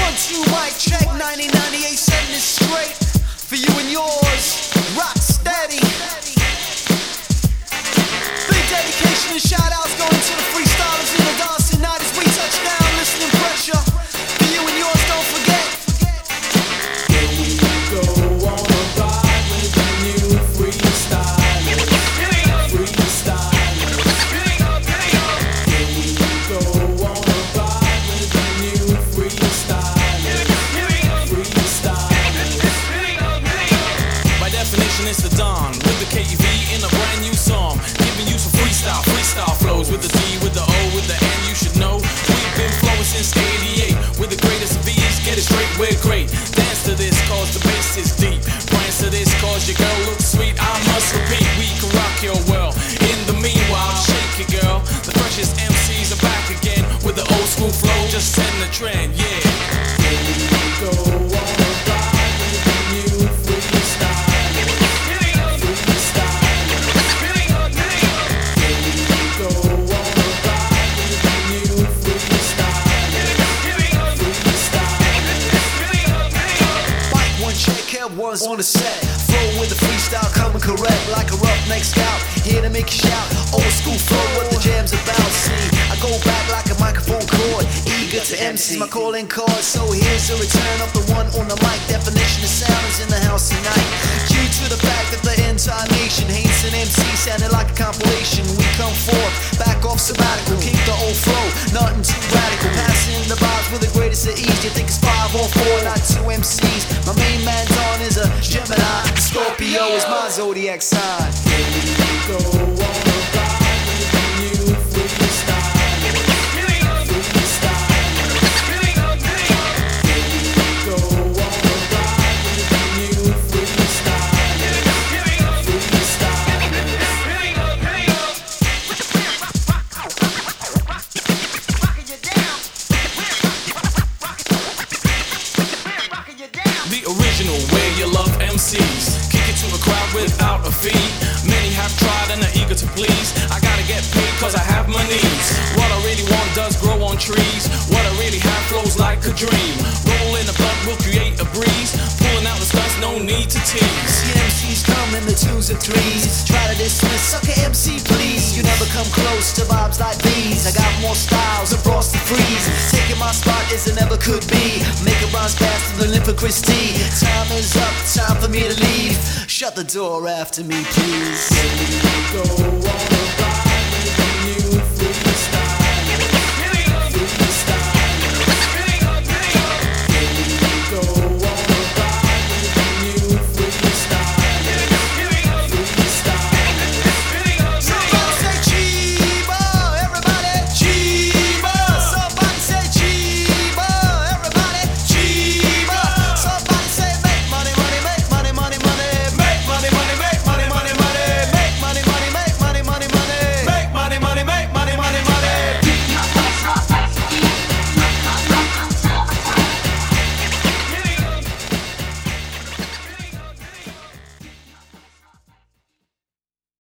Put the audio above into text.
1-2 mic check, 90-98, is straight for you and yours. Rock steady. Big dedication and shout outs going to the freestylers in the dancing night as we touch down. Listening pressure for you and yours, don't forget. Here we go on a ride with the new freestyle. Freestyle. Here we go on a ride with the new freestyle. Freestyle. By definition, it's the dawn with the KEV in a brand new song, giving you some freestyle flows with the D, with the O, with the N. You should know we've been flowing since '88 with the greatest of ease. Get it straight, we're great. Dance to this cause the bass is deep. Prance to this cause your girl looks sweet. I must repeat, we can rock your world. In the meanwhile, shake it, girl. The freshest MCs are back again with the old school flow, just setting the trend, yeah. Here we go on a ride with the new freestyle. Was on the set, flow with the freestyle coming correct like a roughneck scout, here to make you shout. Old school flow, what the jam's about. See, I go back like a microphone cord, eager to MC my calling card. So here's the return of the one on the mic. Definition of sound is in the house tonight. Due to the fact that the entire nation hates an MC sounding like a compilation, we come forth, back off sabbatical, keep the old flow, nothing too radical. Passing the vibes with the greatest of ease. You think it's 5 or 4, not 2 MCs. My main man Don is a Gemini, Scorpio is my zodiac sign. Here we go on a ride with the new freestyle. Here we go on a ride with the new freestyle. The original way you love MCs, kick it to a crowd without a fee. Many have tried and are eager to please. I gotta get paid cause I have my needs. What I really want does grow on trees. What I really have flows like a dream. Roll in the blunt will create a breeze. Pulling out the stunts, no need to tease. See MCs come in the 2s and 3s. Try to dismiss, sucker MC please. You never come close to vibes like these. I got more styles than Frosty Freeze. Taking my spot is it never could be. Making rhymes faster than Lympha Christie. Time is up, time for me to leave. Shut the door after me please. Here we go on